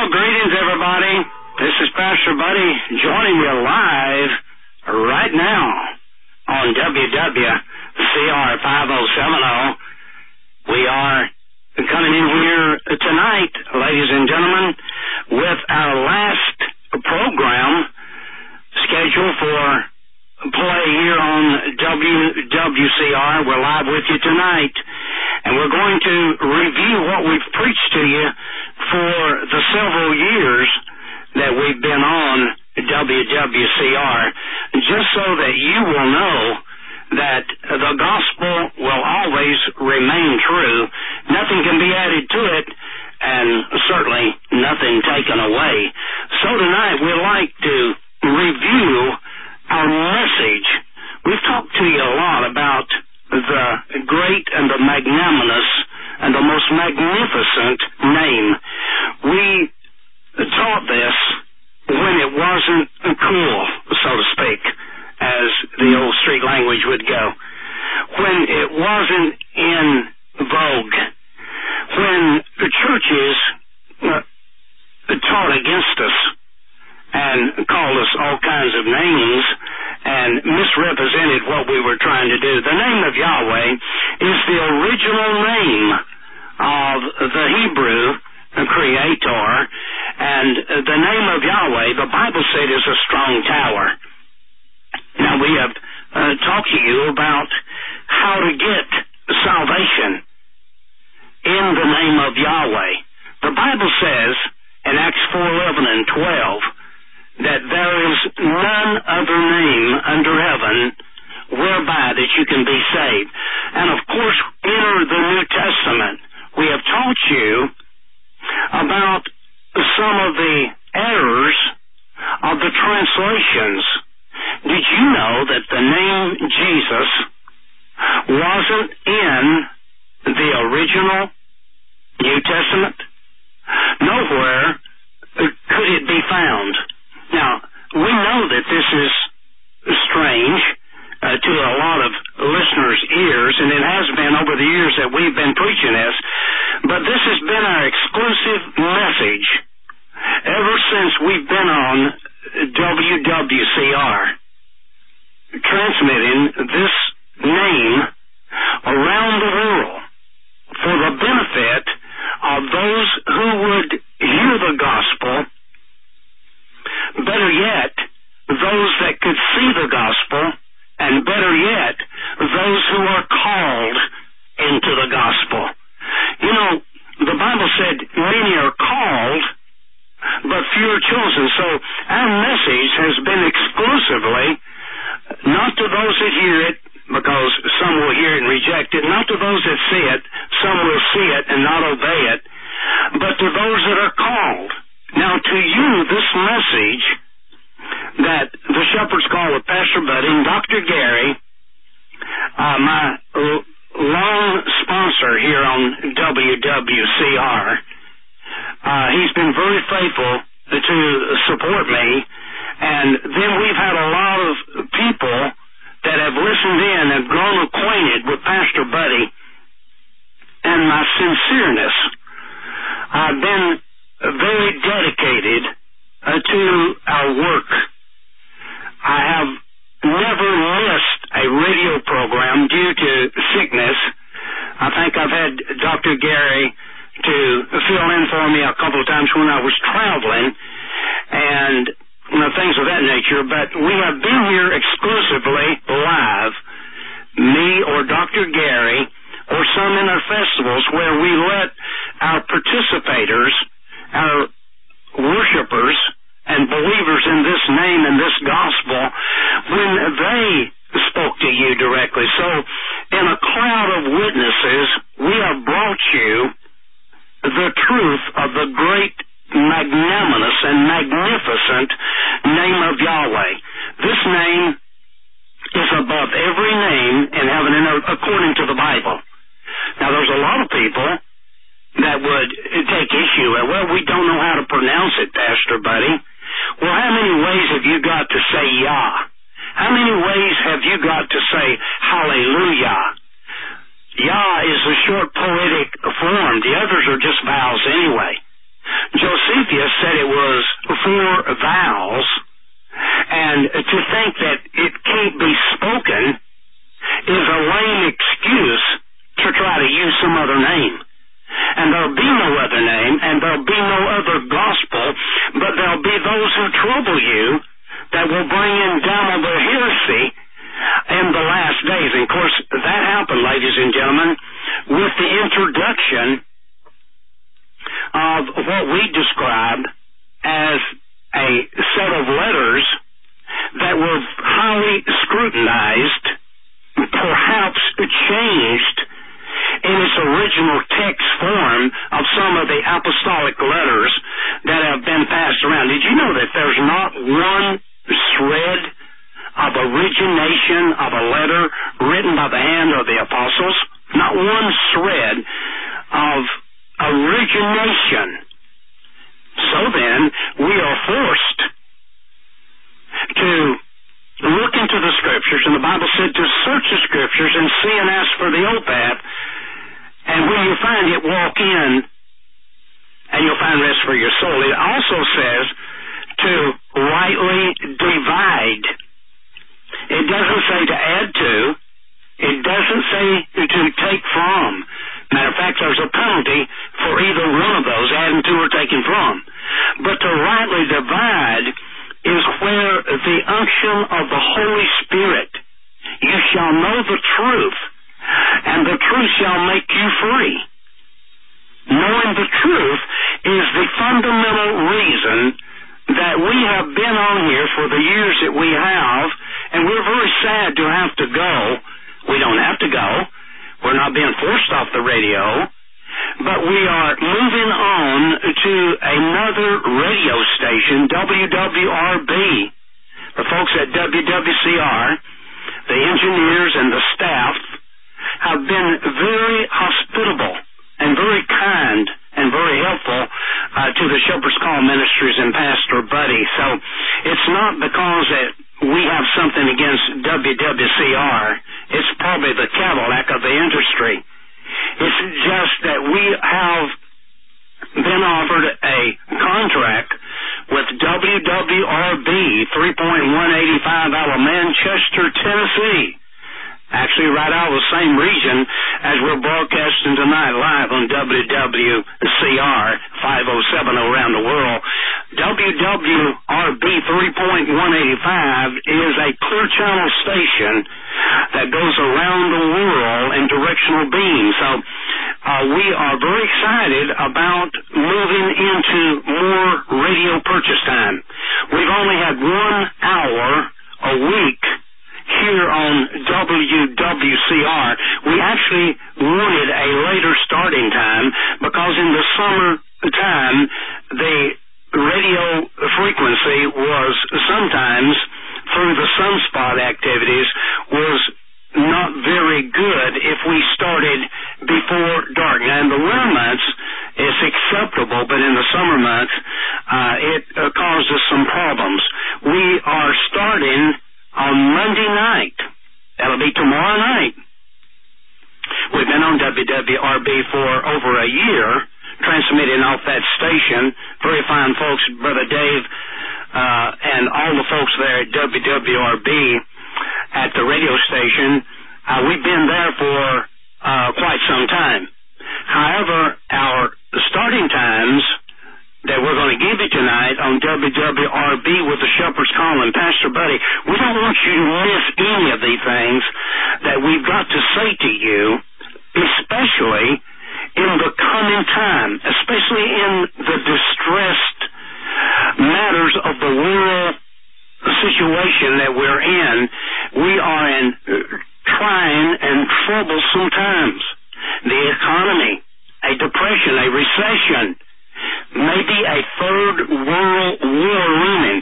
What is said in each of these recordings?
Well, greetings, everybody. This is Pastor Buddy joining you live right now on WWCR 5070. We are coming in here tonight, ladies and gentlemen, with our last program scheduled for play here on WWCR. We're live with you tonight, and we're going to review what we've preached to you for the several years that we've been on WWCR, just so that you will know that the gospel will always remain true. Nothing can be added to it, and certainly nothing taken away. So tonight we'd like to review our message. We've talked to you a lot about the great and the magnanimous and the most magnificent name. We taught this when it wasn't cool, so to speak, as the old street language would go. When it wasn't in vogue. When the churches taught against us and called us all kinds of names and misrepresented what we were trying to do. The name of Yahweh is the original name of the Hebrew Creator, and the name of Yahweh, the Bible said, is a strong tower. Now, we have talked to you about how to get salvation in the name of Yahweh. The Bible says in Acts 4:11 and 12 that there is none other name under heaven whereby that you can be saved. And of course, enter the New Testament. We have taught you about some of the errors of the translations. Did you know that the name Jesus wasn't in the original New Testament? Nowhere could it be found. Now, we know that this is strange to a lot of listeners' ears, and it has been over the years that we've been preaching this, but this has been our exclusive message ever since we've been on WWCR, transmitting this name around the world for the benefit of those who would hear the gospel. Better yet, those that could see the gospel, and better yet, those who are called into the gospel. You know, the Bible said many are called, but few are chosen. So our message has been exclusively not to those that hear it, because some will hear it and reject it, not to those that see it, some will see it and not obey it, but to those that are called. Now, to you, this message that the Shepherd's Call with Pastor Buddy and Dr. Gary, my long sponsor here on WWCR, he's been very faithful to support me, and then we've had a lot of people that have listened in and grown acquainted with Pastor Buddy and my sincereness. I've been very dedicated to our work. I have never missed a radio program due to sickness. I think I've had Dr. Gary to fill in for me a couple of times when I was traveling and things of that nature, but we have been here exclusively live, me or Dr. Gary, or some in our festivals where we let our participators, our worshipers and believers in this name and this gospel, when they spoke to you directly. So in a cloud of witnesses, we have brought you the truth of the great, magnanimous and magnificent name of Yahweh. This name is above every name in heaven and earth according to the Bible. Now, there's a lot of people that would take issue at, well, we don't know how to pronounce it, Pastor Buddy. Well, how many ways have you got to say Yah? How many ways have you got to say Hallelujah? Yah is a short poetic form. The others are just vowels anyway. Josephus was 4 vowels, and to think that it can't be spoken is a lame excuse to try to use some other name. And there'll be no other name, and there'll be no other gospel, but there'll be those who trouble you that will bring in damnable heresy in the last days. And of course, that happened, ladies and gentlemen, with the introduction of what we describe as a set of letters that were highly scrutinized, perhaps changed in its original text form of some of the apostolic letters that have been passed around. Did you know that there's not one shred of origination of a letter written by the hand of the apostles? Not one shred of origination. So then, we are forced to look into the Scriptures, and the Bible said to search the Scriptures and see and ask for the old path, and when you find it, walk in, and you'll find rest for your soul. It also says to rightly divide. It doesn't say to add to. It doesn't say to take from. Matter of fact, there's a penalty for either one of those, adding to or taking from. But to rightly divide is where the unction of the Holy Spirit, you shall know the truth, and the truth shall make you free. Knowing the truth is the fundamental reason that we have been on here for the years that we have, and we're very sad to have to go. We don't have to go. We're not being forced off the radio, but we are moving on to another radio station, WWRB. The folks at WWCR, the engineers and the staff, have been very hospitable and very kind and very helpful to the Shepherd's Call Ministries and Pastor Buddy. So it's not because that we have something against WWCR. It's probably the Cadillac of the industry. It's just that we have been offered a contract with WWRB 3.185 out of Manchester, Tennessee. Actually, right out of the same region as we're broadcasting tonight live on WWCR 5070 around the world. WWRB 3.185 is a clear channel station that goes around the world in directional beam. So we are very excited about moving into more radio purchase time. We've only had 1 hour a week here on WWCR. We actually wanted a later starting time because in the summer time the radio frequency was sometimes, through the sunspot activities, was not very good if we started before dark. Now in the winter months it's acceptable, but in the summer months it causes some problems. We are starting on Monday night. That'll be tomorrow night. We've been on WWRB for over a year, transmitting off that station. Very fine folks, Brother Dave, and all the folks there at WWRB at the radio station. We've been there for quite some time. However, our starting times that we're going to give you tonight on WWRB with the Shepherd's Call and Pastor Buddy, we don't want you to miss any of these things that we've got to say to you, especially in the coming time, especially in the distressed matters of the world situation that we're in. We are in trying and troublesome times. The economy, a depression, a recession, maybe a third world war looming.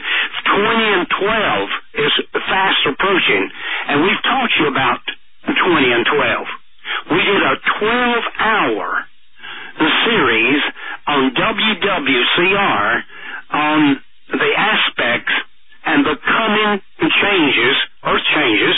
2012 is fast approaching, and we've taught you about 2012. We did a 12-hour series on WWCR on the aspects and the coming changes, earth changes,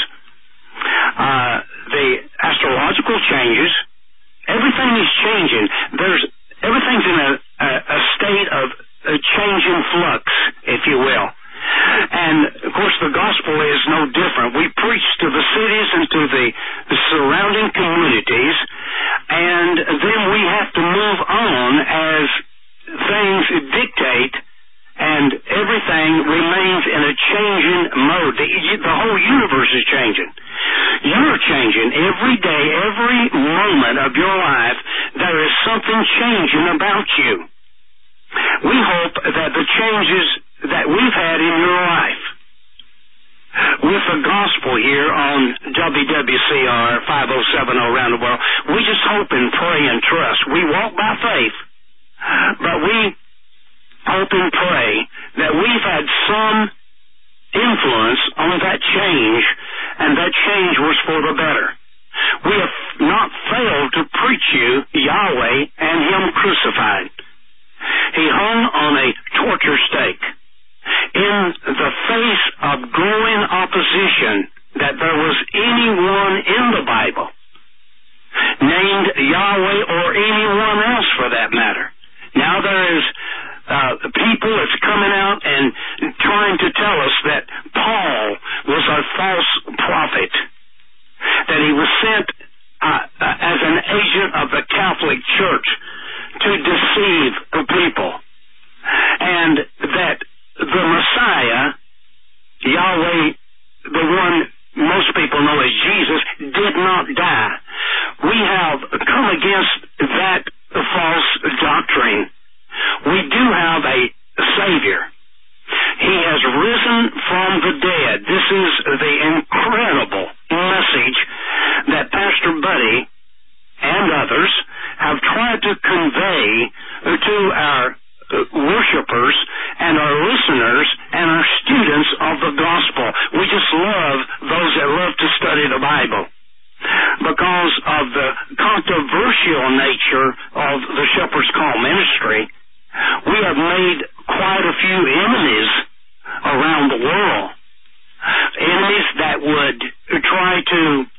the astrological changes. Everything is changing. Everything's in a state of change in flux, if you will. And, of course, the gospel is no different. We preach to the cities and to the surrounding communities, and then we have to move on as things dictate and everything remains in a changing mode. The whole universe is changing. You're changing every day, every moment of your life. There is something changing about you. We hope that the changes that we've had in your life with the gospel here on WWCR 5070 around the world, we just hope and pray and trust. We walk by faith, but we hope and pray that we've had some influence on that change, and that change was for the better. We have not failed to preach you Yahweh and Him crucified. He hung on a torture stake in the face of growing opposition that there was anyone in the Bible named Yahweh or anyone else for that matter. Now there is people that's coming out and trying to tell us that Paul was a false prophet, that he was sent as an agent of the Catholic Church to deceive the people, and that the Messiah, Yahweh, the one most people know as Jesus, did not die. We have come against that false doctrine. We do have a Savior. He has risen from the dead. This is the incredible message that Pastor Buddy and others have tried to convey to our worshipers and our listeners and our students of the gospel. We just love those that love to study the Bible. Because of the controversial nature of the Shepherd's Call ministry, we have made quite a few enemies around the world. Enemies that would try to,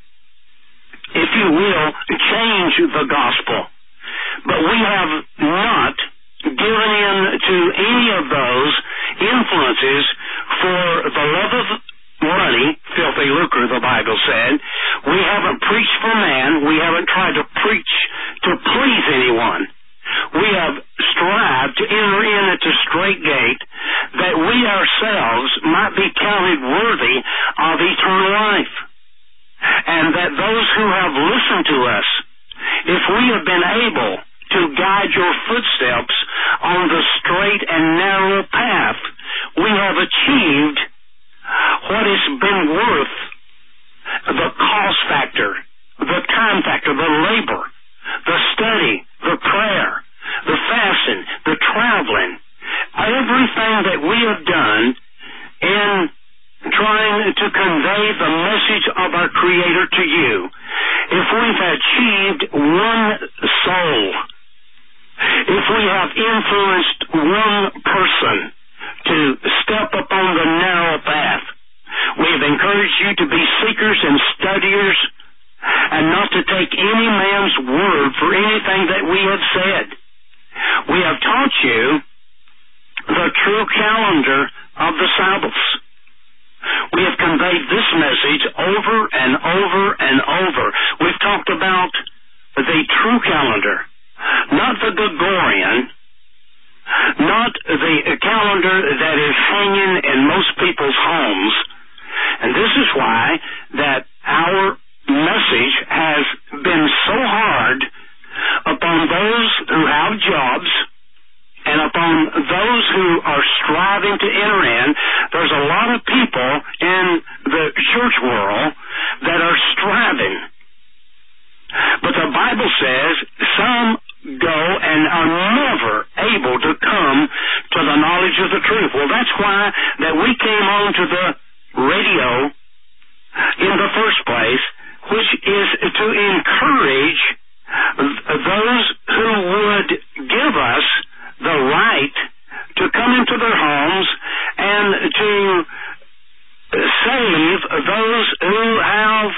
if you will, change the gospel. But we have not given in to any of those influences for the love of money, filthy lucre, the Bible said. We haven't preached for man. We haven't tried to preach to please anyone. We have strived to enter in at the straight gate that we ourselves might be counted worthy of eternal life. And that those who have listened to us, if we have been able to guide your footsteps on the straight and narrow path, we have achieved what has been worth the cost factor, the time factor, the labor, the study, the prayer, the fasting, the traveling, everything that we have done in trying to convey the message of our Creator to you. If we've achieved one soul, if we have influenced one person to step upon the narrow path, we have encouraged you to be seekers and studiers and not to take any man's word for anything that we have said. We have taught you the true calendar of the Sabbaths. We have conveyed this message over and over and over. We've talked about the true calendar, not the Gregorian, not the calendar that is hanging in most people's homes. And this is why that our message has been so hard upon those who have jobs and upon those who are striving to enter in. There's a lot of people in the church world that are striving. But the Bible says some go and are never able to come to the knowledge of the truth. Well, that's why that we came on to the radio in the first place, which is to encourage those who would give us the right to come into their homes and to save those who have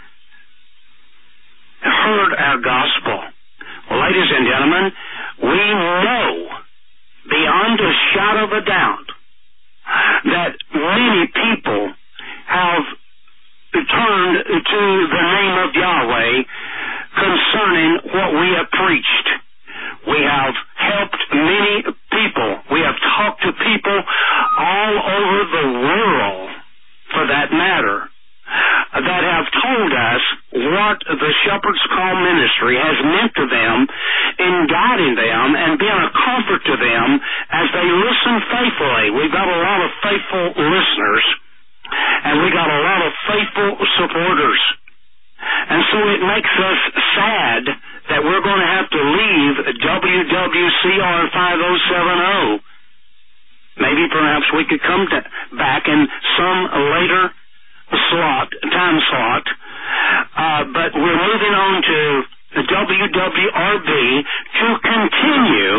heard our gospel. Well, ladies and gentlemen, we know beyond a of a doubt that many people have turned to the name of Yahweh concerning what we have preached. We have helped many people. We have talked to people all over the world, for that matter, that have told us what the Shepherd's Call ministry has meant to them in guiding them and being a comfort to them as they listen faithfully. We've got a lot of faithful listeners, and we got a lot of faithful supporters. And so it makes us sad that we're going to have to leave WWCR 5070. Maybe perhaps we could come back in some later time slot, but we're moving on to WWRB to continue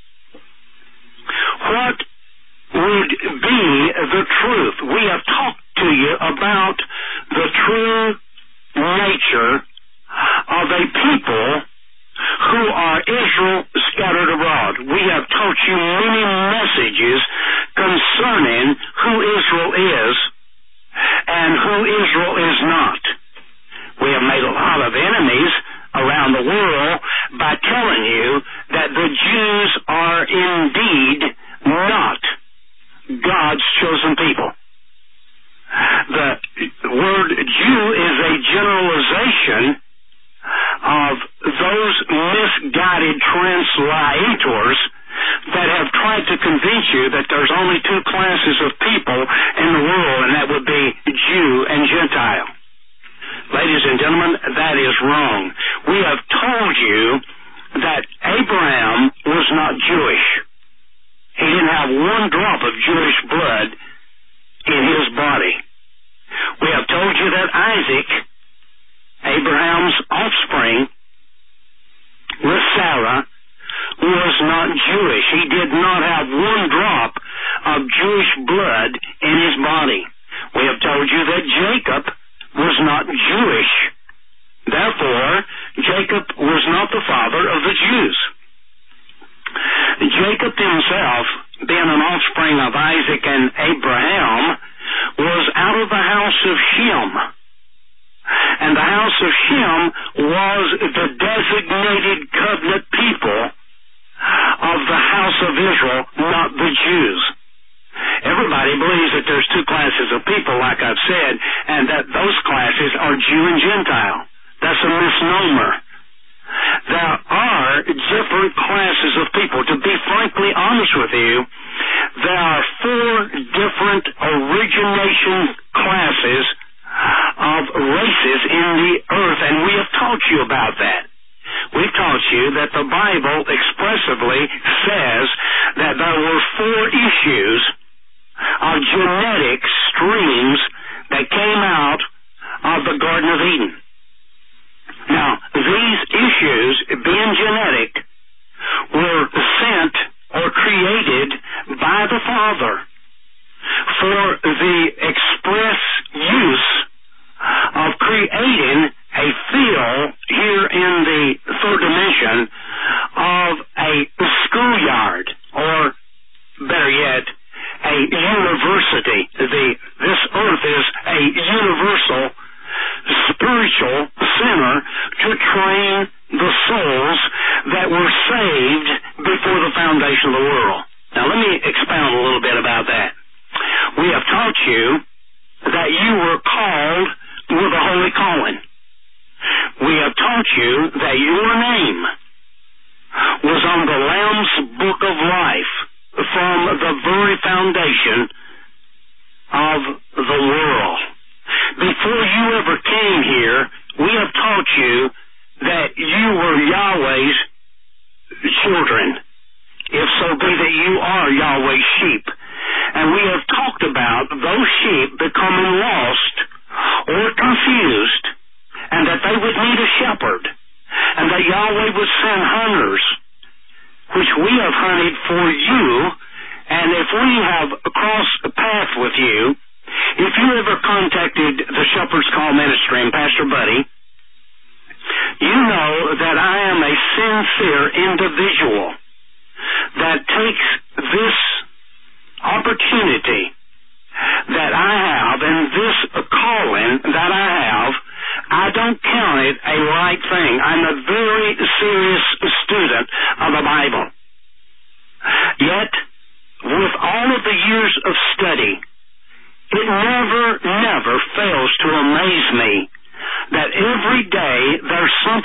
what would be the truth. We have talked to you about the true nature of a people who are Israel scattered abroad. We have taught you many messages concerning who Israel is and who Israel is not. We have made a lot of enemies around the world by telling you that the Jews are indeed not God's chosen people. The word Jew is a generalization of those misguided translators that have tried to convince you that there's only two classes of people in the world, and that would be Jew and Gentile. Ladies and gentlemen, that is wrong. We have told you that Abraham was not Jewish. He didn't have one drop of Jewish blood in his body. We have told you that Isaac, Abraham's offspring, with Sarah, was not Jewish. He did not have one drop of Jewish blood in his body. We have told you that Jacob was not Jewish. Therefore, Jacob was not the father of the Jews. Jacob himself, being an offspring of Isaac and Abraham, was out of the house of Shem. And the house of Shem was the designated covenant people of the house of Israel, not the Jews. Everybody believes that there's two classes of people, like I've said, and that those classes are Jew and Gentile. That's a misnomer. There are different classes of people. To be frankly honest with you, there are 4 different origination classes of races in the earth, and we have taught you about that. We've taught you that the Bible expressively says that there were 4 issues of genetic streams that came out of the Garden of Eden. Now, these issues, being genetic, were sent or created by the Father for the express use of creating a field here in the 3rd dimension of a schoolyard, or better yet, a university. This earth is a universal spiritual center to train the souls that were saved before the foundation of the world. Now let me expound a little bit about that. We have taught you that you were called with a holy calling. We have taught you that your name was on the Lamb's Book of Life from the very foundation of the world. Before you ever came here, we have taught you that you were Yahweh's children, if so be that you are Yahweh's sheep. And we have talked about those sheep becoming lost or confused, and that they would need a shepherd, and that Yahweh would send hunters, which we have hunted for you. And if we have crossed a path with you, if you ever contacted the Shepherd's Call Ministry and Pastor Buddy, you know that I am a sincere individual that takes this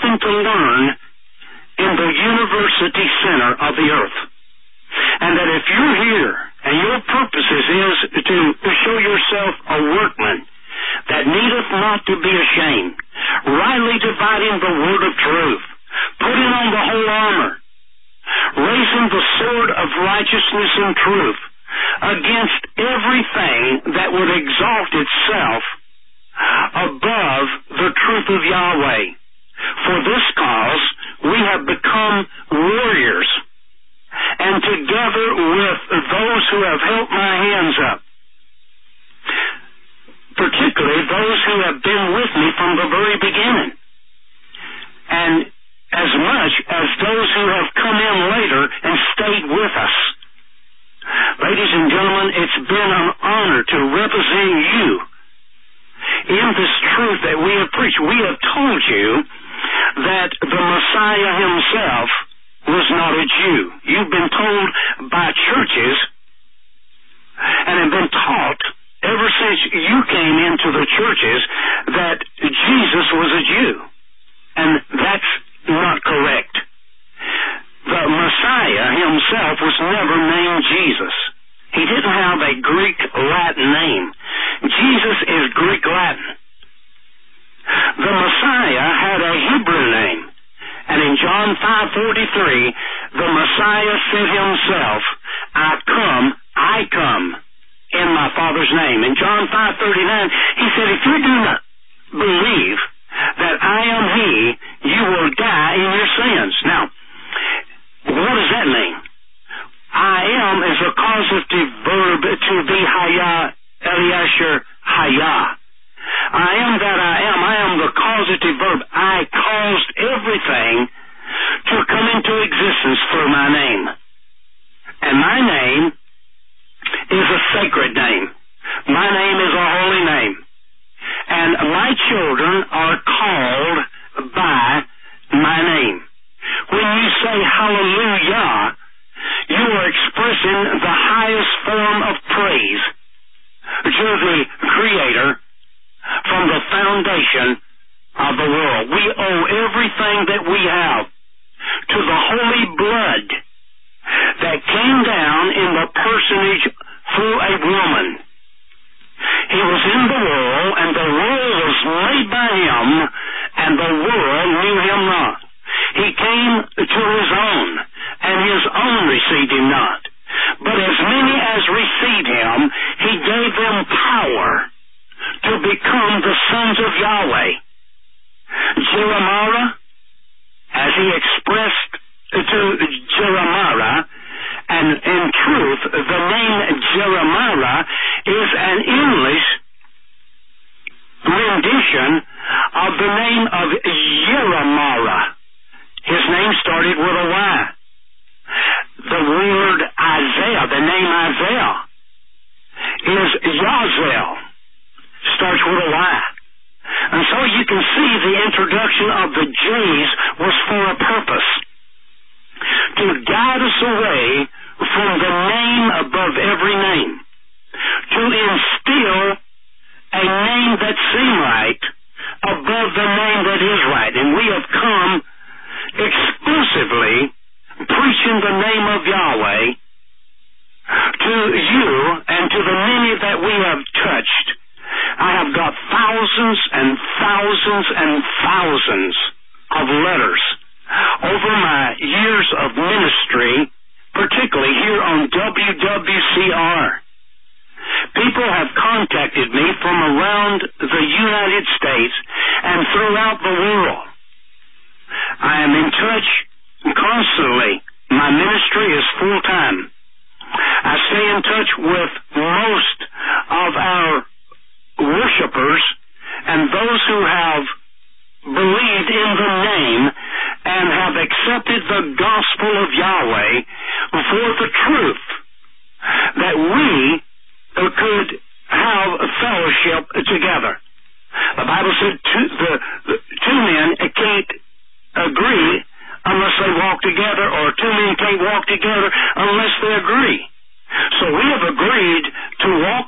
going to learn in the university center of the earth. And that if you're here and your purpose is to show yourself a workman that needeth not to be ashamed, rightly dividing the word of truth, putting on the whole armor, raising the sword of righteousness and truth against everything that would exalt itself above the truth of Yahweh. For this cause we have become warriors, and together with those who have held my hands up, particularly those who have been with me from the very beginning, and as much as those who have come in later and stayed with us. Ladies and gentlemen, it's been an honor to represent you in this truth that we have preached. We have told you that the Messiah himself was not a Jew. You've been told by churches and have been taught ever since you came into the churches that Jesus was a Jew. And that's not correct. The Messiah himself was never named Jesus. He didn't have a Greek Latin name. Jesus is Greek Latin. The Messiah had a Hebrew name. And in John 5:43, the Messiah said himself, I come in my Father's name. In John 5:39, he said, if you do not believe that I am he, you will die in your sins. Now, what does that mean? I am is a causative verb to be Hayah, Eliasher, Hayah. I am that I am. I am the causative verb. I caused everything to come into existence through my name. And my name is a sacred name. My name is a holy name. And my children are called by my name. When you say hallelujah, you are expressing the highest form of praise to the Creator from the foundation of the world. We owe everything that we have to the holy blood that came down in the personage through a woman. He was in the world, and the world was made by him, and the world knew him not. He came to his own, and his own received him not. But as many as received him, he gave them power to become the sons of Yahweh. Jeremiah, as he expressed to Jeremiah, and in truth, the name Jeremiah is an English rendition of the name of Jeremiah. His name started with a Y. The word Isaiah, the name Isaiah, is Yazel. Starts with a Y. And so you can see the introduction of the J's was for a purpose. To guide us away from the name above every name. To instill a name that seems right above the name that is right. And we have come exclusively preaching the name of Yahweh to you and to the many that we have touched. I have got thousands and thousands and thousands of letters over my years of ministry, particularly here on WWCR. People have contacted me from around the United States and throughout the world. I am in touch constantly. My ministry is full-time. I stay in touch with most of our worshipers and those who have believed in the name and have accepted the gospel of Yahweh for the truth that we could have a fellowship together. The Bible said two men can't agree unless they walk together, or two men can't walk together unless they agree. So we have agreed to walk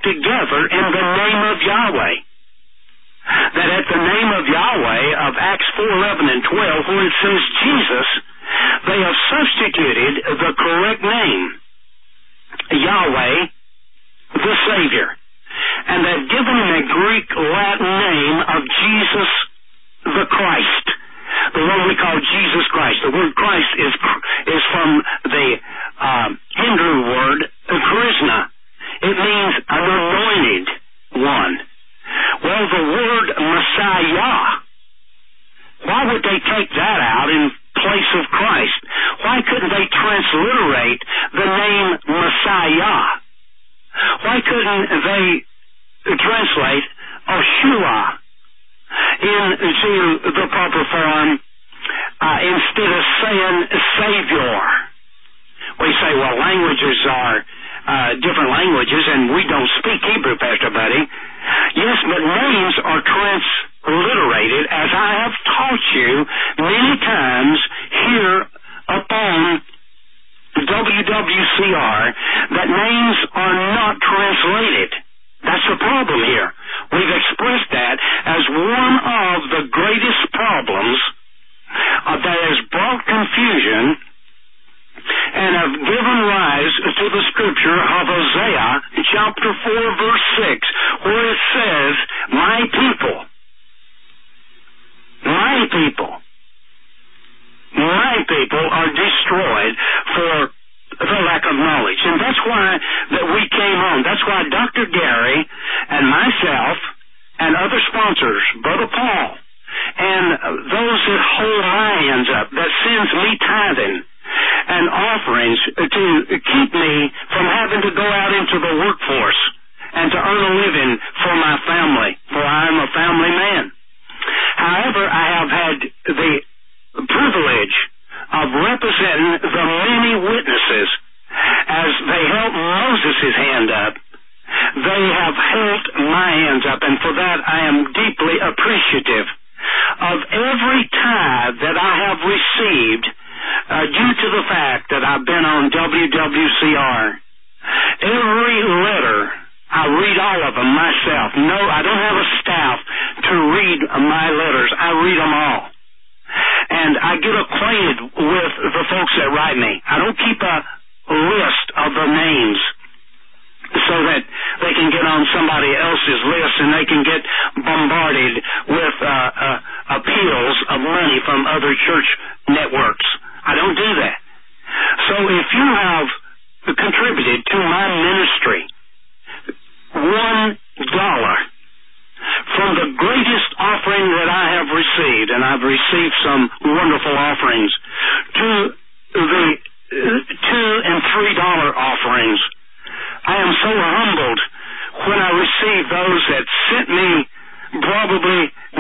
4:11 and 12, where it says Jesus, they have substituted the correct name, Yahweh, the Savior, and they've given him a Greek Latin name of Jesus the Christ, the one we call Jesus Christ. The word Christ is from the Hebrew word Krishna. It means an anointed one. Well, the word Messiah, why would they take that out in place of Christ? Why couldn't they transliterate the name Messiah? Why couldn't they translate Yeshua into the proper form instead of saying Savior? We say, well, languages are different languages, and we don't speak Hebrew, Pastor Buddy. Yes, but names are transliterated, as I have taught you many times here upon WWCR, that names are not translated. That's the problem here. We've expressed that as one of the greatest problems that has brought confusion and have given rise to the scripture of Hosea chapter 4 verse 6, where it says, my people are destroyed for the lack of knowledge. And that's why that we came on. That's why Dr. Gary and myself and other sponsors, Brother Paul, and those that hold my hands up, that sends me tithing and offerings to keep me from having to go out into the workforce and to earn a living for my family, for I am a family man. However, I have had the privilege of representing the many witnesses as they held Moses' hand up. They have held my hands up, and for that I am deeply appreciative of every tithe that I have received due to the fact that I've been on WWCR. Every letter, I read all of them myself. No, I don't have a staff to read my letters. I read them all. And I get acquainted with the folks that write me. I don't keep a list of the names so that they can get on somebody else's list and they can get bombarded with appeals of money from other church networks. I don't do that. So if you have contributed to my ministry $1 from the greatest offering that I have received, and I've received some wonderful offerings, to the $2 and $3 offerings, I am so humbled when I receive those that sent me probably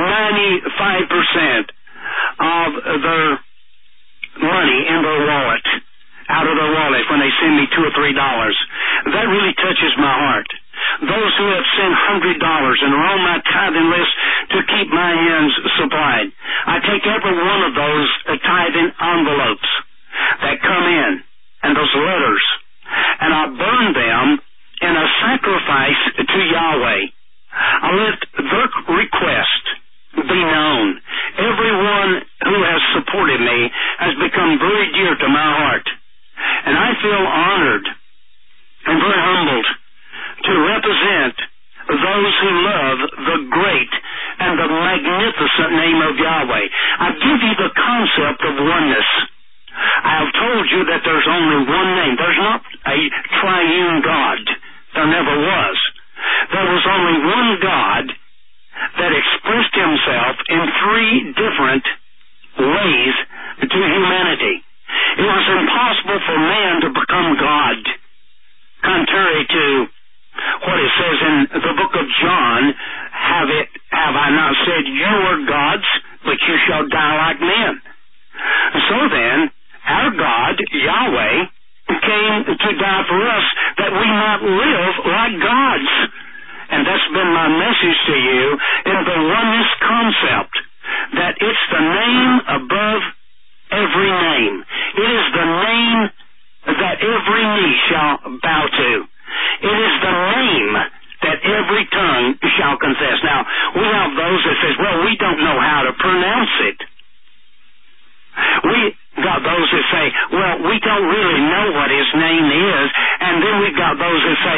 95% of their money in their wallet, out of their wallet, when they send me $2 or $3. That really touches my heart. Those who have sent $100 and are on my tithing list to keep my hands supplied. I take every one of those tithing envelopes that come in, and those letters, and I burn them in a sacrifice to Yahweh. I let their request be known. Everyone who has supported me has become very dear to my heart. And I feel honored and very humbled to represent those who love the great and the magnificent name of Yahweh. I give you the concept of oneness. I have told you that there's only one name. There's not a triune God. There never was. There was only one God that expressed himself in 3 different ways to humanity. It was impossible for man to become God, contrary to what it says in the book of John, have I not said you are gods, but you shall die like men. So then, our God, Yahweh, came to die for us that we might live like gods. And that's been my message to you in the oneness concept, that it's the name above every name. It is the name that every knee shall bow to. It is the name that every tongue shall confess. Now, we have those that says, well, we don't know how to pronounce it.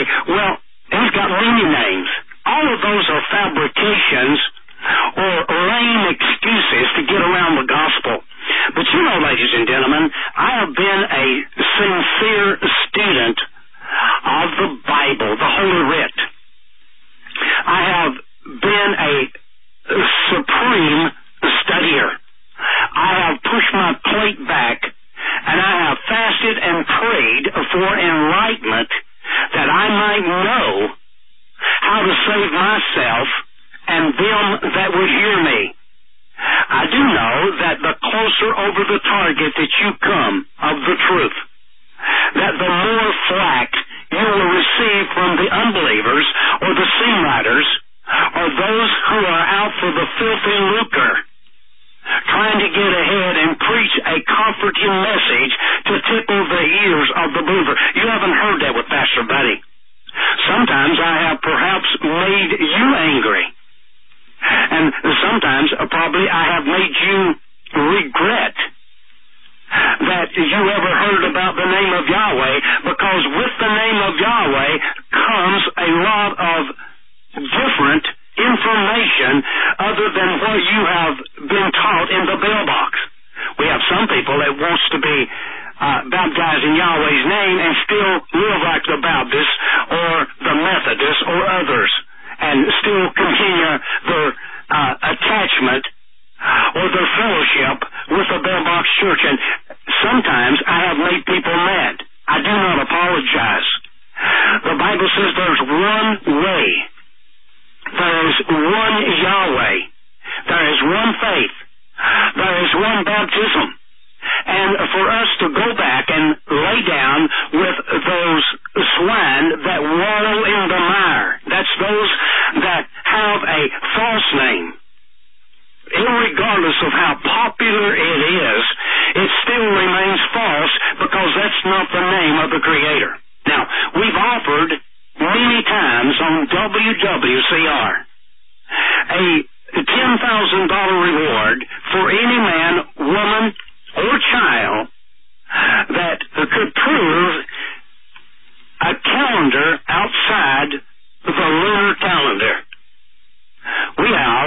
well, he's got many names. All of those are fabrications or lame excuses to get around the gospel. But you know, ladies and gentlemen, I have been a sincere student of the Bible, the Holy Writ. I have been a supreme studier. I have pushed my plate back, and I have fasted and prayed for enlightenment that I might know how to save myself and them that would hear me. I do know that the closer over the target that you come of the truth, that the more flack you will receive from the unbelievers or the sin riders or those who are out for the filthy lucre, trying to get ahead and preach a comforting message to tickle the ears of the believer. You haven't heard that with Pastor Buddy. Sometimes I have perhaps made you angry. And sometimes probably I have made you regret that you ever heard about the name of Yahweh, because with the name of Yahweh comes a lot of different information other than what you have been taught in the bell box. We have some people that wants to be baptized in Yahweh's name and still live like the Baptists or the Methodists or others, and still continue their attachment or their fellowship with the bell box church. And sometimes I have made people mad. I do not apologize. The Bible says there's one way. There is one Yahweh. There is one faith. There is one baptism. And for us to go back and lay down with those swine that wallow in the mire, that's those that have a false name, irregardless of how popular it is, it still remains false, because that's not the name of the Creator. Now, we've offered many times on WWCR a $10,000 reward for any man, woman, or child that could prove a calendar outside the lunar calendar. We have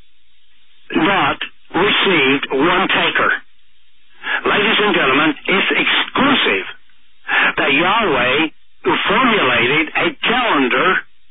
not received one taker. Ladies and gentlemen, it's exclusive that Yahweh formulated a calendar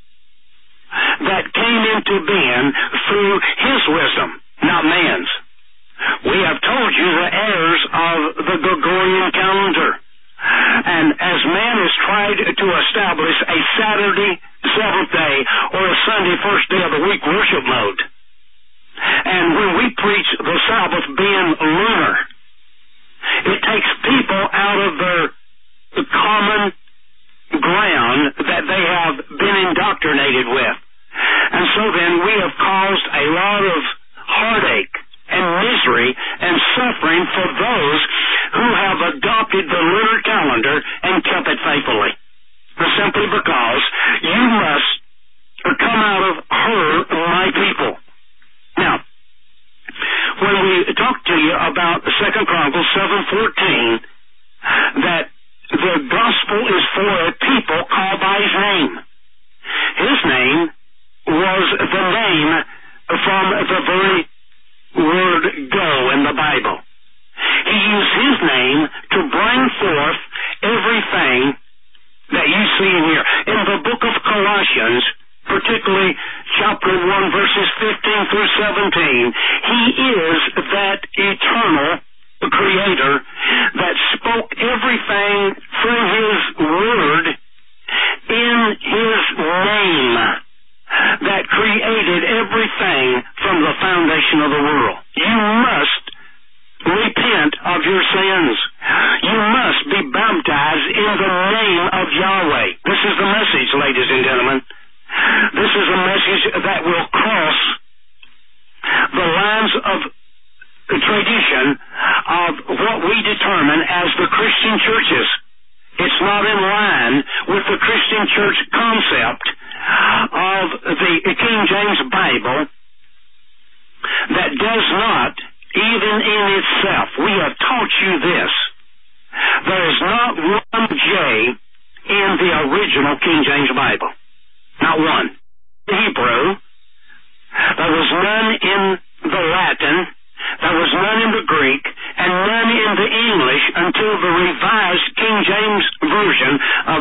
that came into being through His wisdom, not man's. We have told you the errors of the Gregorian calendar. And as man has tried to establish a Saturday, seventh day, or a Sunday, first day of the week worship mode, and when we preach the Sabbath being lunar, it takes people out of their common ground that they have been indoctrinated with. And so then we have caused a lot of heartache and misery and suffering for those who have adopted the lunar calendar and kept it faithfully. Simply because you must come out of her, my people. Now, when we talk to you about 2 Chronicles 7:14, that the gospel is for a people called by His name. His name was the name from the very word go in the Bible. He used His name to bring forth everything that you see in here. In the book of Colossians, particularly chapter 1, verses 15 through 17, He is that eternal Creator that spoke everything through His word in His name, that created everything from the foundation of the world. You must repent of your sins. You must be baptized in the name of Yahweh. This is the message, ladies and gentlemen. This is a message that will cross the lines of tradition of what we determine as the Christian churches. It's not in line with the Christian church concept of the King James Bible that does not, even in itself, we have taught you this, there is not one J in the original King James Bible. Not one. Hebrew. There was none in the Latin. There was none in the Greek, and none in the English until the revised King James Version of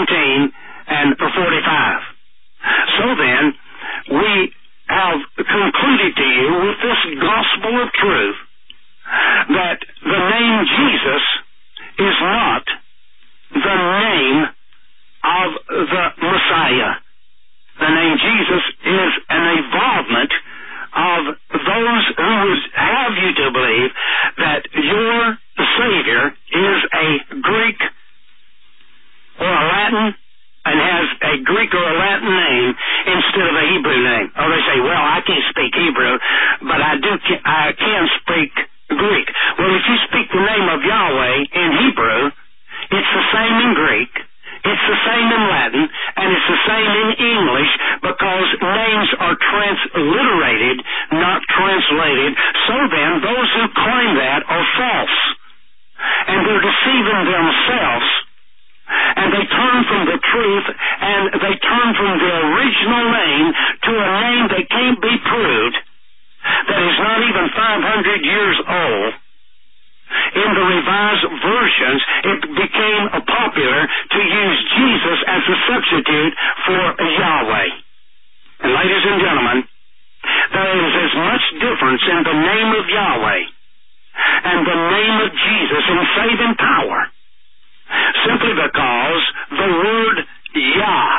1745. So then, we have concluded to you with this gospel of truth that the name Jesus is not the name of the Messiah. The name Jesus is an involvement of those who would have you to believe that your Savior is a Greek or a Latin and has a Greek or a Latin name instead of a Hebrew name. Or they say, well, I can't speak Hebrew, but I can speak Greek. Well, if you speak the name of Yahweh in Hebrew, it's the same in Greek, it's the same in Latin, and it's the same in English, because names are transliterated, not translated. So then, those who claim that are false, and they're deceiving themselves, and they turn from the truth, and they turn from the original name to a name that can't be proved, that is not even 500 years old. In the revised versions, it became popular to use Jesus as a substitute for Yahweh. And ladies and gentlemen, there is as much difference in the name of Yahweh and the name of Jesus in saving power, simply because the word Yah,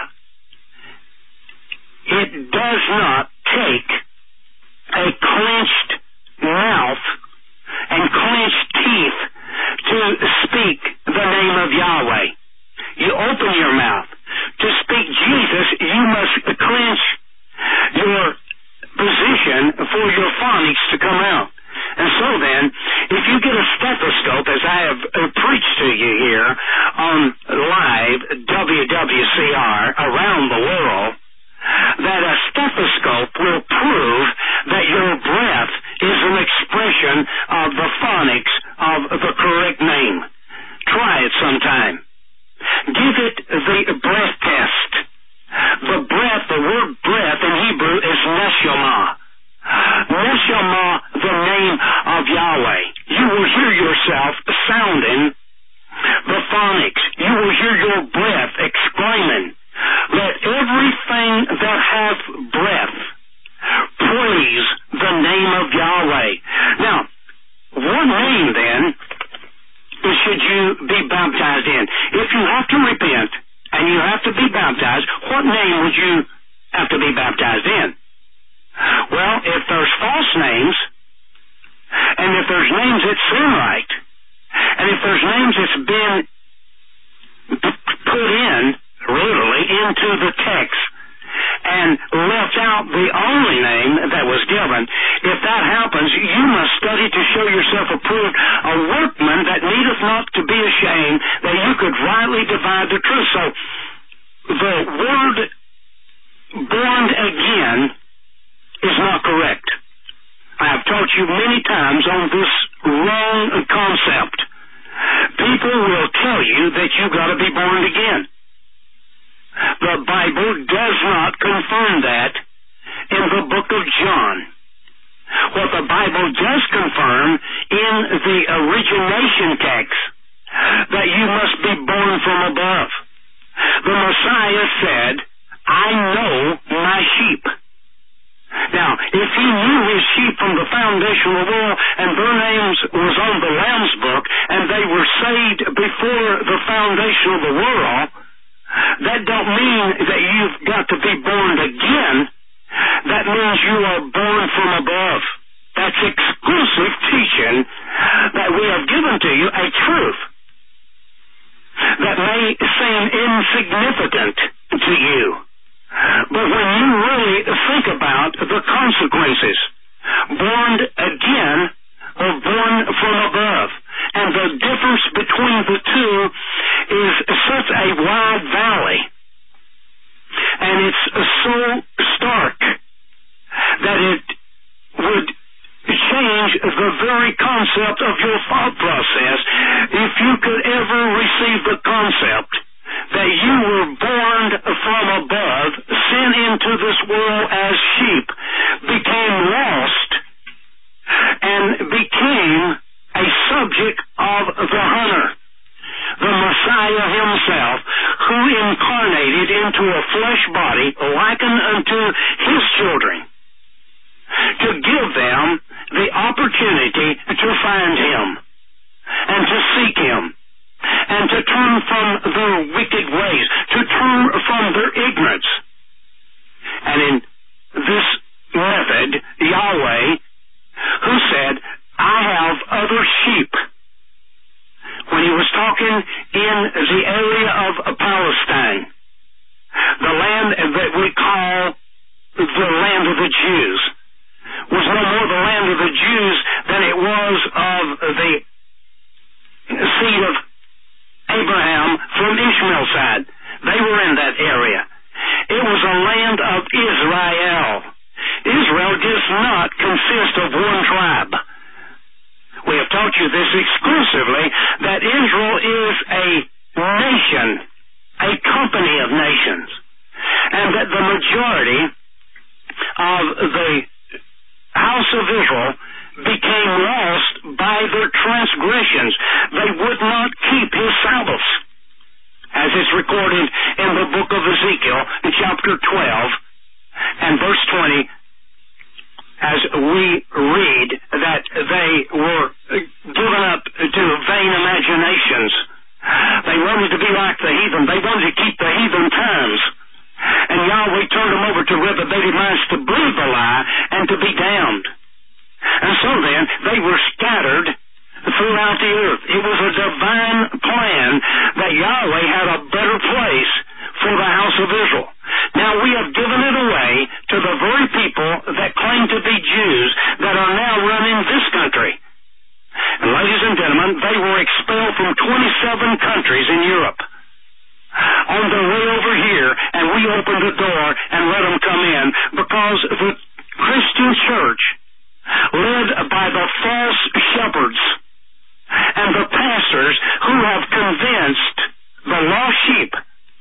it does not take a clenched mouth and clenched teeth to speak the name of Yahweh. You open your mouth. To speak Jesus, you must clench your position for your phonics to come out. And so then, if you get a stethoscope, as I have preached to you here on live WWCR around the world, that a stethoscope will prove that your breath is an expression of the phonics of the correct name. Try it sometime. Give it the breath test. The word breath in Hebrew is neshama. Neshama, the name of Yahweh. You will hear yourself sounding the phonics. You will hear your breath exclaiming, let everything that hath breath praise the name of Yahweh. Now, what name then should you be baptized in? If you have to repent and you have to be baptized, what name would you have to be baptized in? Well, if there's false names, and if there's names that seem right, and if there's names that's been put in, literally, into the text, and left out the only name that was given, if that happens, you must study to show yourself approved, a workman that needeth not to be ashamed, that you could rightly divide the truth. So, the word born again is not correct. I have taught you many times on this wrong concept. People will tell you that you got to be born again. The Bible does not confirm that in the book of John. What the Bible does confirm in the origination text, that you must be born from above. The Messiah said, I know my sheep. Now, if he knew his sheep from the foundation of the world, and their names was on the Lamb's book, and they were saved before the foundation of the world, that don't mean that you've got to be born again. That means you are born from above. That's exclusive teaching that we have given to you, a truth that may seem insignificant to you. But when you really think about the consequences, born again or born from above, and the difference between the two is such a wide valley, and it's so stark that it would change the very concept of your thought process if you could ever receive the concept that into this world as sheep became lost and became a subject of the hunter, the Messiah himself, who incarnated into a flesh body likened unto his children, to give them the opportunity to find him and to seek him and to turn from their wicked ways, to turn from their ignorance. And in this method, Yahweh, who said, I have other sheep, when he was talking in the area of Palestine, the land that we call the land of the Jews, was no more the land of the Jews than it was of the seed of Abraham from Ishmael's side. They were in that area. It was a land of Israel. Israel does not consist of one tribe. We have taught you this exclusively, that Israel is a nation, a company of nations, and that the majority of the house of Israel became lost by their transgressions. They would not keep his Sabbaths, as is recorded in the book of Ezekiel, in chapter 12 and verse 20, as we read that they were given up to vain imaginations. They wanted to be like the heathen. They wanted to keep the heathen times. And Yahweh turned them over to reprobated minds to believe the lie and to be damned. And so then, they were scattered throughout the earth. It was a divine plan that Yahweh had a better place for the house of Israel. Now we have given it away to the very people that claim to be Jews that are now running this country. And ladies and gentlemen, they were expelled from 27 countries in Europe on their way over here, and we opened the door and let them come in because the Christian church, led by the false shepherds and the pastors who have convinced the lost sheep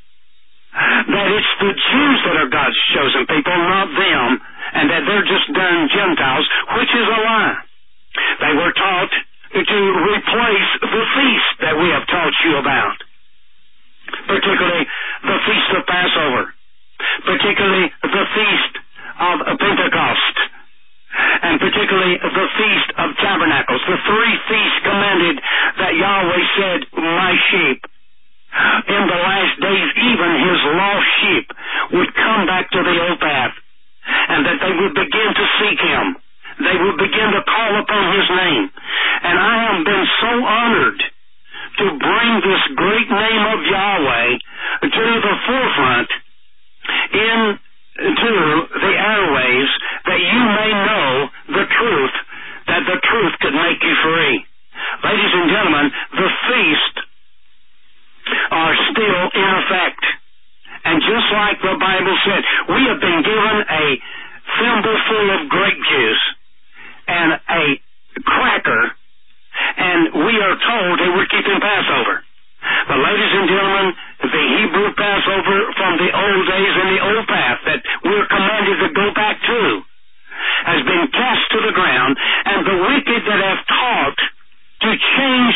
that it's the Jews that are God's chosen people, not them, and that they're just darn Gentiles, which is a lie. They were taught to replace the feast that we have taught you about, particularly the Feast of Passover, particularly the Feast of Pentecost, and particularly the Feast of Tabernacles, the three feasts commanded that Yahweh said, my sheep. In the last days, even his lost sheep would come back to the old path, and that they would begin to seek him. They would begin to call upon his name. And I have been so honored to bring this great name of Yahweh to the forefront into the airways, that you may know the truth, that the truth could make you free. Ladies and gentlemen, the feast are still in effect. And just like the Bible said, we have been given a thimble full of grape juice and a cracker, and we are told that we're keeping Passover. But ladies and gentlemen, the Hebrew Passover from the old days and the old path that we're commanded to go back to has been cast to the ground, and the wicked that have taught to change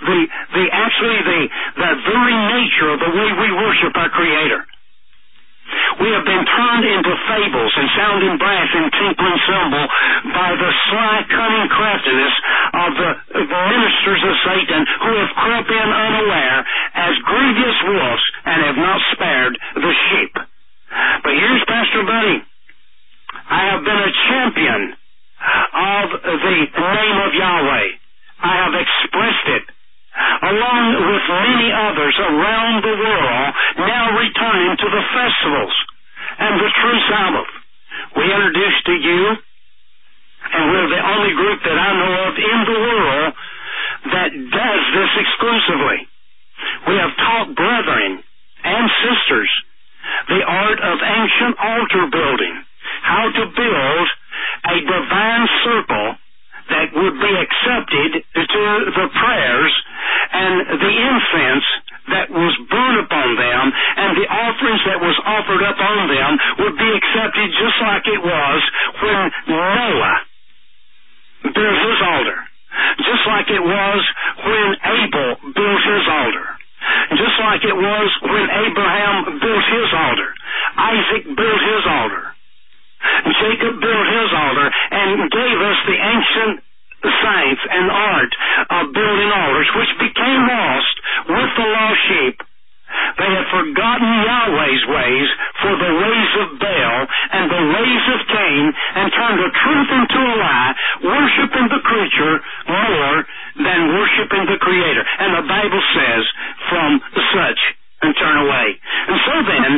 the very nature of the way we worship our Creator. We have been turned into fables and sounding brass and tinkling cymbal by the sly, cunning craftiness of the ministers of Satan, who have crept in unaware as grievous wolves and have not spared the sheep. But here's Pastor Buddy. I have been a champion of the name of Yahweh. I have expressed it, along with many others around the world, now returning to the festivals and the true Sabbath. We introduced to you, and we're the only group that I know of in the world that does this exclusively. We have taught brethren and sisters the art of ancient altar building, how to build a divine circle that would be accepted to the prayers and the incense that was burned upon them, and the offerings that was offered up on them would be accepted just like it was when Noah built his altar. Just like it was when Abel built his altar. Just like it was when Abraham built his altar. Isaac built his altar. Jacob built his altar and gave us the ancient science and art of building altars, which became lost with the lost sheep. They had forgotten Yahweh's ways for the ways of Baal and the ways of Cain, and turned the truth into a lie, worshiping the creature more than worshiping the Creator. And the Bible says, from such and turn away. And so then,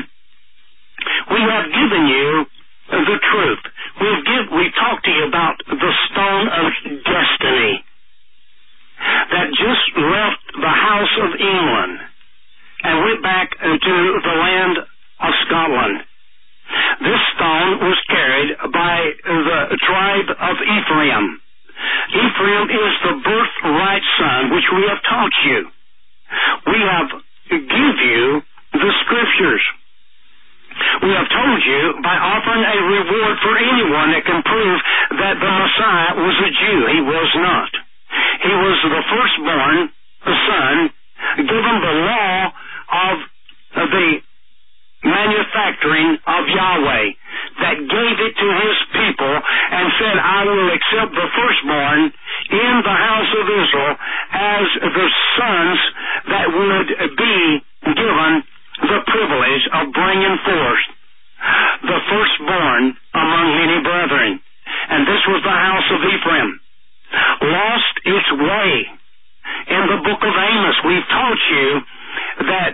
we have given you the truth. We've talked to you about the stone of destiny that just left the house of England and went back to the land of Scotland. This stone was carried by the tribe of Ephraim. Ephraim is the birthright son, which we have taught you. We have give you the scriptures. We have told you by offering a reward for anyone that can prove that the Messiah was a Jew. He was not. He was the firstborn son, given the law of the manufacturing of Yahweh, that gave it to his people and said, I will accept the firstborn in the house of Israel as the sons that would be given the privilege of bringing forth the firstborn among many brethren. And this was the house of Ephraim. Lost its way. In the book of Amos, we've taught you that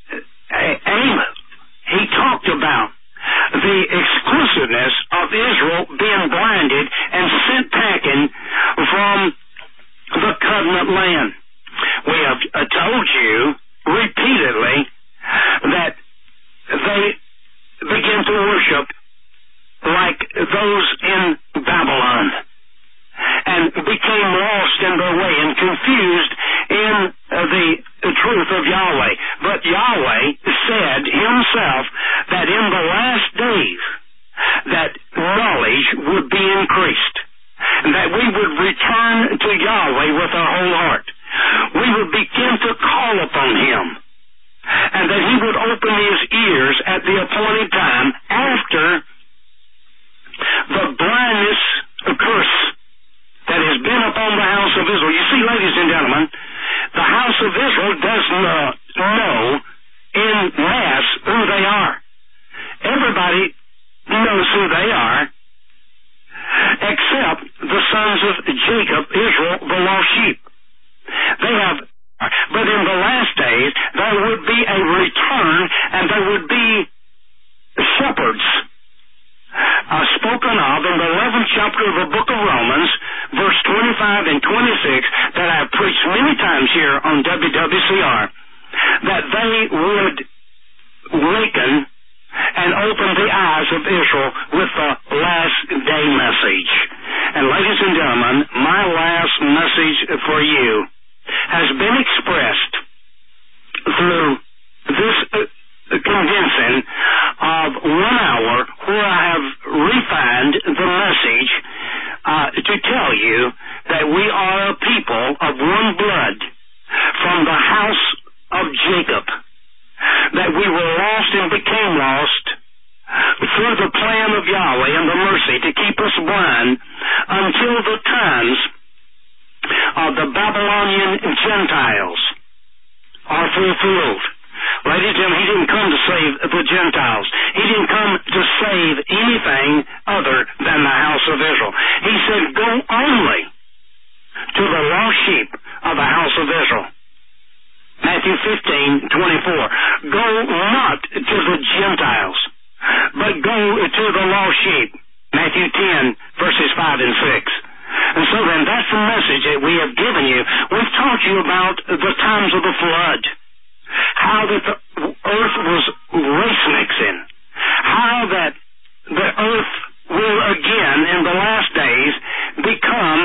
Amos, he talked about the exclusiveness of Israel being blinded and sent packing from the covenant land. We have told you repeatedly that they began to worship like those in Babylon and became lost in their way and confused in the truth of Yahweh. But Yahweh said himself that in the last days that knowledge would be increased, and that we would return to Yahweh with our whole heart. We would begin to call upon him, and that he would open his ears at the appointed time after the blindness curse that has been upon the house of Israel. You see, ladies and gentlemen, the house of Israel does not know in mass who they are. Everybody knows who they are, except the sons of Jacob, Israel, the lost sheep. They have, but in the last days, there would be a return, and there would be shepherds spoken of in the 11th chapter of the book of Romans, verse 25 and 26, that I have preached many times here on WWCR, that they would waken and open the eyes of Israel with the last day message. And ladies and gentlemen, my last message for you has been expressed through this condensing of 1 hour, where I have refined the message to tell you that we are a people of one blood from the house of Jacob, that we were lost and became lost through the plan of Yahweh and the mercy to keep us blind until the times of the Babylonian Gentiles are fulfilled. Ladies and gentlemen, he didn't come to save the Gentiles. He didn't come to save anything other than the house of Israel. He said, go only to the lost sheep of the house of Israel. Matthew 15:24. Go not to the Gentiles, but go to the lost sheep. Matthew 10, verses 5 and 6. And so then, that's the message that we have given you. We've taught you about the times of the flood, how that the earth was race mixing, how that the earth will again in the last days become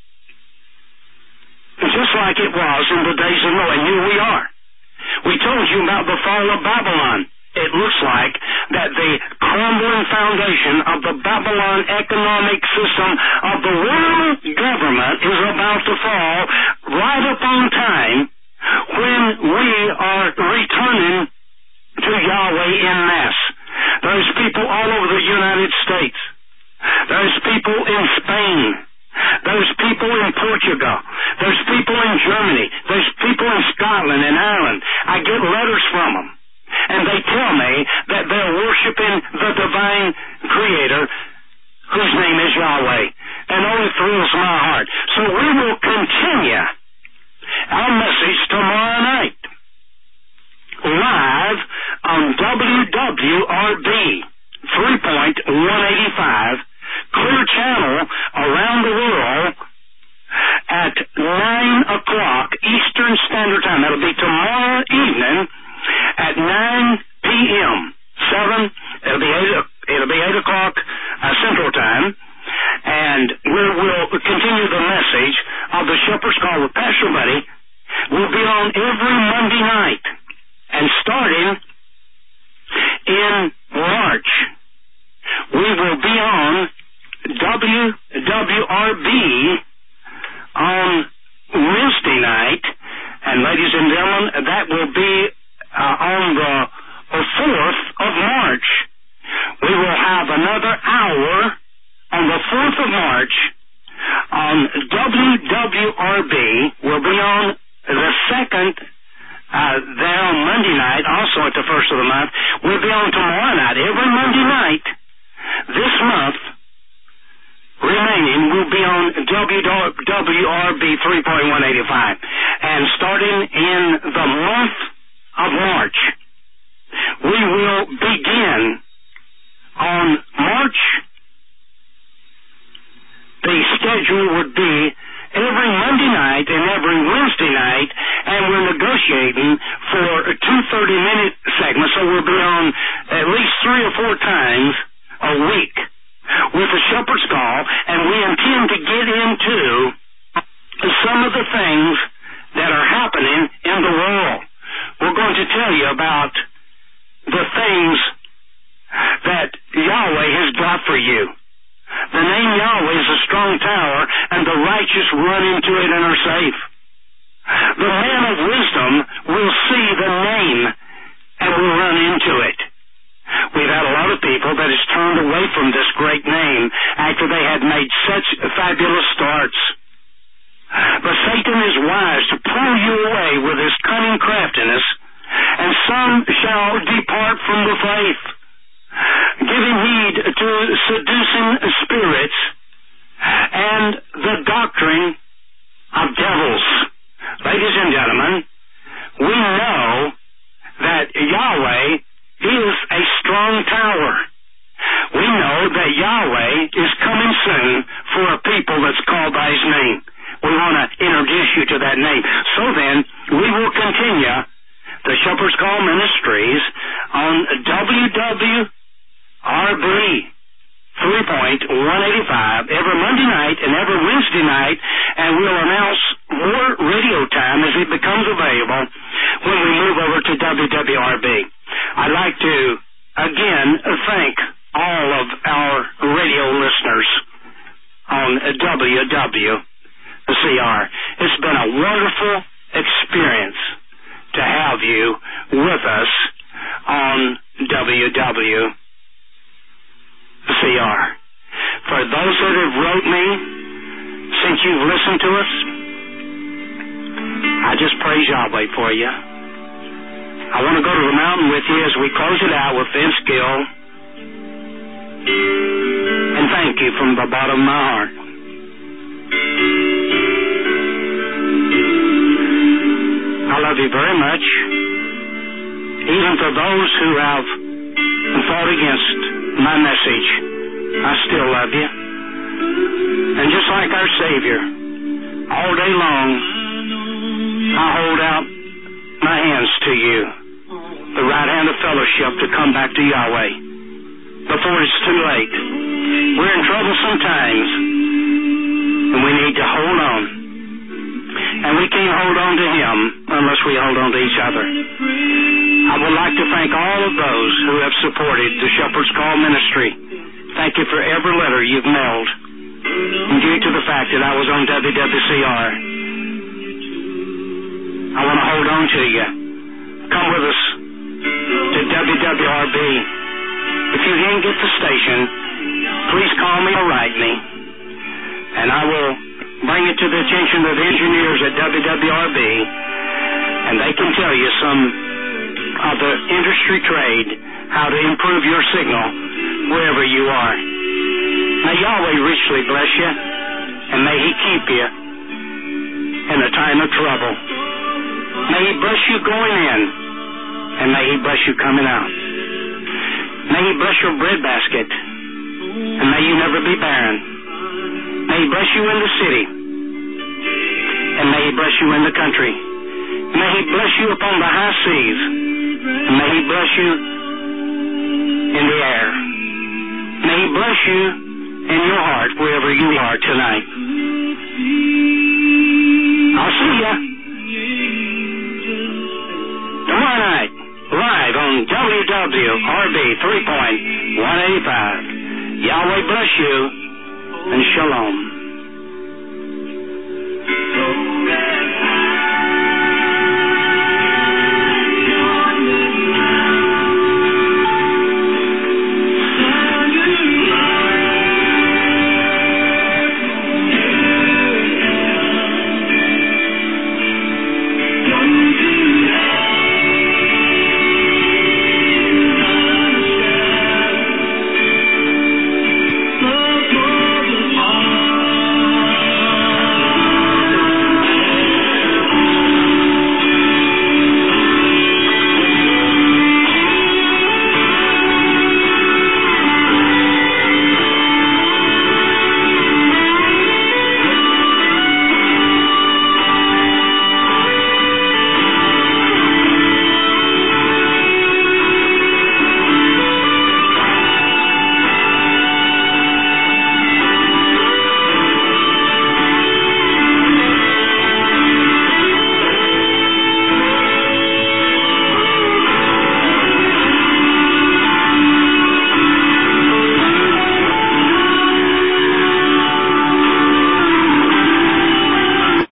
just like it was in the days of Noah. And here we are. We told you about the fall of Babylon. It looks like that the crumbling foundation of the Babylon economic system of the world government is about to fall right upon time when we are returning to Yahweh en masse. There's people all over the United States. There's people in Spain. There's people in Portugal. There's people in Germany. There's people in Scotland and Ireland. I get letters from them. And they tell me that they're worshiping the divine Creator, whose name is Yahweh. And oh, it thrills my heart. So we will continue our message tomorrow night, live on WWRB 3.185, Clear Channel around the world at 9 o'clock Eastern Standard Time. That'll be tomorrow evening at 9 p.m. it'll be 8 o'clock Central Time, and we will continue the message of the Shepherd's Call with Pastor Buddy. We'll be on every Monday night, and starting in March, we will be on WWRB on Wednesday night, and ladies and gentlemen, that will be on the 4th of March. We will have another hour on the 4th of March on WWRB. We'll be on the 2nd there on Monday night, also at the 1st of the month. We'll be on tomorrow night, every Monday night this month remaining. We'll be on WWRB 3.185. And starting in the month of March, we will begin on March. The schedule would be every Monday night and every Wednesday night, and we're negotiating for 2 30-minute segments, so we'll be on at least 3 or 4 times a week with the Shepherd's Call, and we intend to get into some of the things that are happening in the world. We're going to tell you about the things that Yahweh has got for you. The name Yahweh is a strong tower, and the righteous run into it and are safe. The man of wisdom will see the name and will run into it. We've had a lot of people that has turned away from this great name after they had made such fabulous starts. But Satan is wise to pull you away with his cunning craftiness, and some shall depart from the faith, giving heed to seducing spirits and the doctrine of devils. Ladies and gentlemen, we know that Yahweh is a strong tower. We know that Yahweh is coming soon for a people that's called by his name. We want to introduce you to that name. So then, we will continue the Shepherd's Call Ministries on WWRB 3.185 every Monday night and every Wednesday night, and we'll announce more radio time as it becomes available when we move over to WWRB. I'd like to, again, thank all of our radio listeners on WWCR. It's been a wonderful experience to have you with us on WWCR. For those that have wrote me since you've listened to us, I just praise Yahweh for you. I want to go to the mountain with you as we close it out with Vince Gill, and thank you from the bottom of my heart. I love you very much. Even for those who have fought against my message, I still love you. And just like our Savior, all day long, I hold out my hands to you, the right hand of fellowship to come back to Yahweh before it's too late. We're in trouble sometimes, and we need to hold on. And we can't hold on to him unless we hold on to each other. I I would like to thank all of those who have supported the Shepherd's Call ministry. Thank you for every letter you've mailed. And due to the fact that I was on WWCR, I want to hold on to you. Come with us to WWRB. If you didn't get the station, please call me or write me, and I will bring it to the attention of the engineers at WWRB, and they can tell you some of the industry trade, how to improve your signal wherever you are. May Yahweh richly bless you, and may He keep you in a time of trouble. May He bless you going in, and may He bless you coming out. May He bless your breadbasket, and may you never be barren. May He bless you in the city, and may He bless you in the country. May He bless you upon the high seas, and may He bless you in the air. May He bless you in your heart wherever you are tonight. I'll see you tomorrow night, live on WWRB 3.185. Yahweh bless you, and shalom.